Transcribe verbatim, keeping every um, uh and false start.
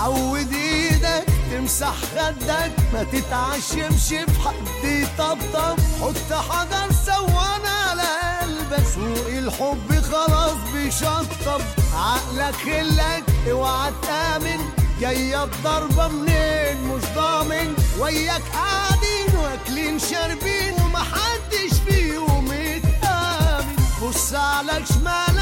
عود ايدك تمسح خدك، ما تتعشمش في حد يطبطب، حط حجر سوانا على قلبك، سوق الحب خلاص بيشطب، عقلك خلك اوعى تآمن، جاية الضربة منين مش ضامن، وياك قاعدين واكلين شاربين ومحدش فيهم يتآمن، بص على شمالك